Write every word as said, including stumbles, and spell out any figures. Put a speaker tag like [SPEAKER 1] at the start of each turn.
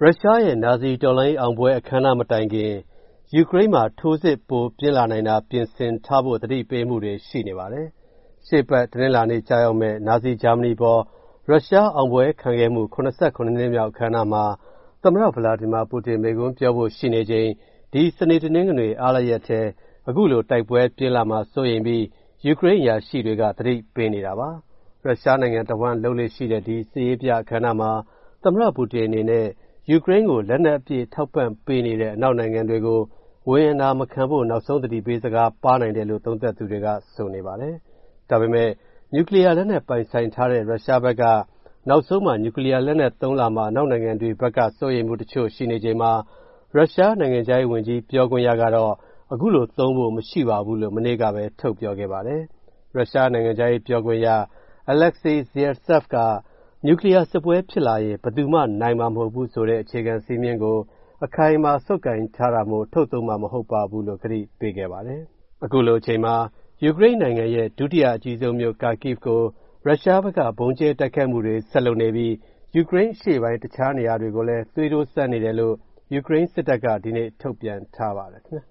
[SPEAKER 1] ရုရှားရဲ့နာဇီတော်လှန်ရေးအောင်ပွဲအခမ်းအနားမတိုင်ခင်ယူကရိန်းမှာထိုးစစ်ပိုပြင်းလာနိုင်တာပြင်ဆင်ထားဖို့သတိပေးမှုတွေရှိနေပါတယ်။ရှေ့ပတ်တနင်္လာနေ့ကြာရောက်မဲ့နာဇီဂျာမနီပေါ်ရုရှားအောင်ပွဲခံခဲ့မှုခုနစ်ဆယ့်ခုနစ်နှစ်မြောက်အခမ်းအနားမှာသမ္မတဗလာဒီမာပူတင်မိန့်ခွန်းပြောဖို့ရှိနေချိန်ဒီစနေတနင်္ဂနွေအားလပ်ရက်ထဲအခုလိုတိုက်ပွဲပြင်းလာမှာစိုးရိမ်ပြီးယူကရိန်းအရာရှိတွေကသတိပေးနေတာပါ။ရုရှားနိုင်ငံတဝန်းလှုပ်လေ့ရှိတဲ့ဒီစစ်ရေးပြအခမ်းအနားမှာသမ္မတပူတင်အနေနဲ့ယူကရိန်းကိုလက်နက်အပြည့်ထောက်ပံ့ပေးနေတဲ့အနောက်နိုင်ငံတွေကိုဝင်အနာမခံဖို့နောက်ဆုံးသတိပေးစကားပါနိုင်တယ်လို့သုံးသပ်သူတွေကဆိုနေပါတယ်။ဒါပေမဲ့နျူကလ িয়ার လက်နက်ပိုင်ဆိုင်ထားတဲ့ရုရှားဘက်ကနောက်ဆုံးမှာနျူကလ িয়ার လက်နက်သုံးလာမှာအနောက်နိုင်ငံတွေဘက်ကစိုးရိမ်မှုတချို့ရှိနေချိန်မှာရုရှားနိုင်ငံခြားရေးဝန်ကြီးပြောခွင့်ရကတော့အခုလိုသုံးဖို့မရှိပါဘူးလို့မနေ့ကပဲထုတ်ပြောခဲ့ပါတယ်။ရုရှားနိုင်ငံခြားရေးပြောခွင့်ရ Alexei Zaitsev ကနျူကလ িয়ার စစ်ပွဲဖြစ်လာရင်ဘယ်သူမှနိုင်မှာမဟုတ်ဘူးဆိုတဲ့အခြေခံစည်းမျဉ်းကိုအခိုင်အမာဆုပ်ကိုင်ထားတာမို့ထုတ်သုံးမှာမဟုတ်ပါဘူးလို့ကတိပေးခဲ့ပါတယ်။အခုလိုအချိန်မှာယူကရိန်းနိုင်ငံရဲ့ဒုတိယအကြီးဆုံးမြို့ Kharkiv ကိုရုရှားဘက်ကဗုံးကျဲတိုက်ခိုက်မှုတွေဆက်လုပ်နေပြီးယူကရိန်းအရှေ့ပိုင်းတခြားနေရာတွေကိုလည်းသွေးတိုးစက်နေတယ်လို့ယူကရိန်းစစ်တပ်ကဒီနေ့ထုတ်ပြန်ထားပါတယ်ခင်ဗျာ။